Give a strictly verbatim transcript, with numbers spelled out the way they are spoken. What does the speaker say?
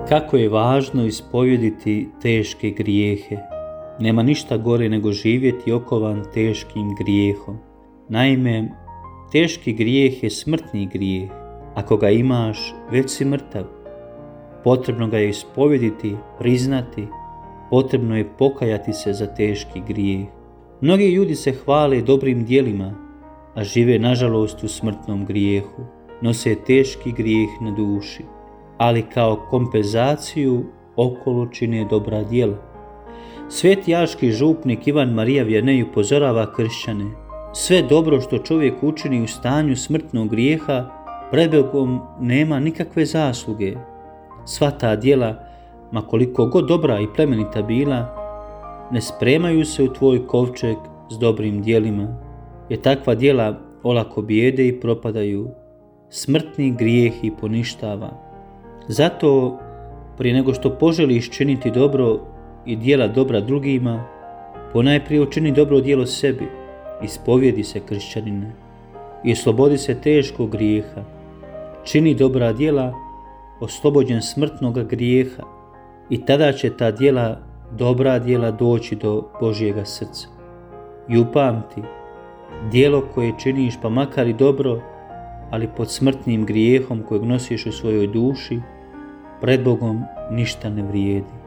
Kako je važno ispovjediti teške grijehe. Nema ništa gore nego živjeti okovan teškim grijehom. Naime, teški grijeh je smrtni grijeh. Ako ga imaš, već si mrtav. Potrebno ga je ispovjediti, priznati, potrebno je pokajati se za teški grijeh. Mnogi ljudi se hvale dobrim djelima, a žive nažalost u smrtnom grijehu. Nose teški grijeh na duši, ali kao kompenzaciju okolo čine dobra djela. Sveti aški župnik Ivan Marija Vianney upozorava kršćane: sve dobro što čovjek učini u stanju smrtnog grijeha, pred Bogom nema nikakve zasluge. Sva ta djela, ma koliko god dobra i plemenita bila, ne spremaju se u tvoj kovčeg s dobrim djelima, jer takva djela olako bijede i propadaju. Smrtni grijeh ih poništava. Zato, prije nego što poželiš činiti dobro i djela dobra drugima, ponajprije učini dobro djelo sebi, ispovjedi se kršćanine i oslobodi se teškog grijeha. Čini dobra djela, oslobođen smrtnoga grijeha, i tada će ta djela, dobra djela, doći do Božjega srca. I upamti, djelo koje činiš, pa makar i dobro, ali pod smrtnim grijehom kojeg nosiš u svojoj duši, pred Bogom ništa ne vrijedi.